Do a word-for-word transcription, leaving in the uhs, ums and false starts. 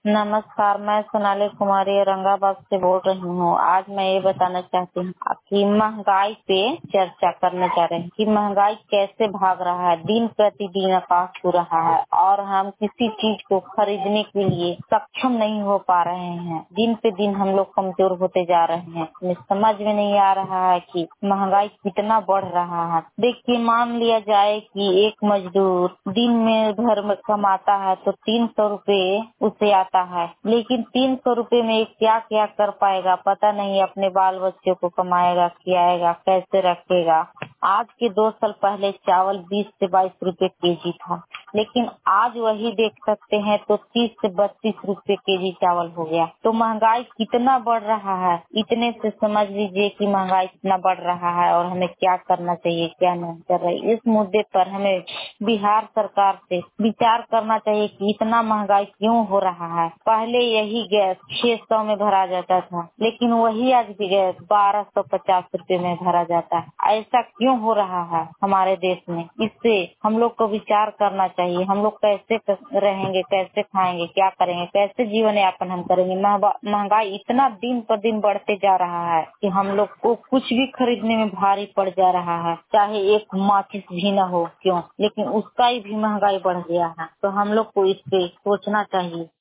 नमस्कार, मैं सोनाली कुमारी औरंगाबाद से बोल रही हूँ। आज मैं ये बताना चाहती हूँ कि महंगाई पे चर्चा करना चाह रहे हैं कि महंगाई कैसे भाग रहा है, दिन प्रतिदिन आकाश छू रहा है और हम किसी चीज को खरीदने के लिए सक्षम नहीं हो पा रहे हैं। दिन पे दिन हम लोग कमजोर होते जा रहे हैं। हमें समझ में नहीं आ रहा है कि महंगाई कितना बढ़ रहा है। देखिए, मान लिया जाए कि एक मजदूर दिन में घर में कमाता है तो तीन सौ रूपये उसे आता है, लेकिन तीन सौ रूपये में क्या क्या कर पाएगा पता नहीं। अपने बाल बच्चों को कमाएगा, खिलाएगा, कैसे रखेगा। आज के दो साल पहले चावल बीस से बाईस रूपये केजी था, लेकिन आज वही देख सकते हैं तो तीस से बत्तीस रूपये केजी चावल हो गया। तो महंगाई कितना बढ़ रहा है, इतने से समझ लीजिए कि महंगाई कितना बढ़ रहा है और हमें क्या करना चाहिए, क्या नहीं कर रही। इस मुद्दे पर हमें बिहार सरकार से विचार करना चाहिए कि इतना महंगाई क्यों हो रहा है। पहले यही गैस छह सौ में भरा जाता था, लेकिन वही आज भी गैस बारह सौ पचास रूपये में भरा जाता है। ऐसा क्यों हो रहा है हमारे देश में? इससे हम लोग को विचार करना चाहिए। हम लोग कैसे रहेंगे, कैसे खाएंगे, क्या करेंगे, कैसे जीवन यापन हम करेंगे। महंगाई इतना दिन पर दिन बढ़ते जा रहा है कि हम लोग को कुछ भी खरीदने में भारी पड़ जा रहा है। चाहे एक माचिस भी न हो क्यों, लेकिन उसका ही भी महंगाई बढ़ गया है। तो हम लोग को इस पे सोचना चाहिए।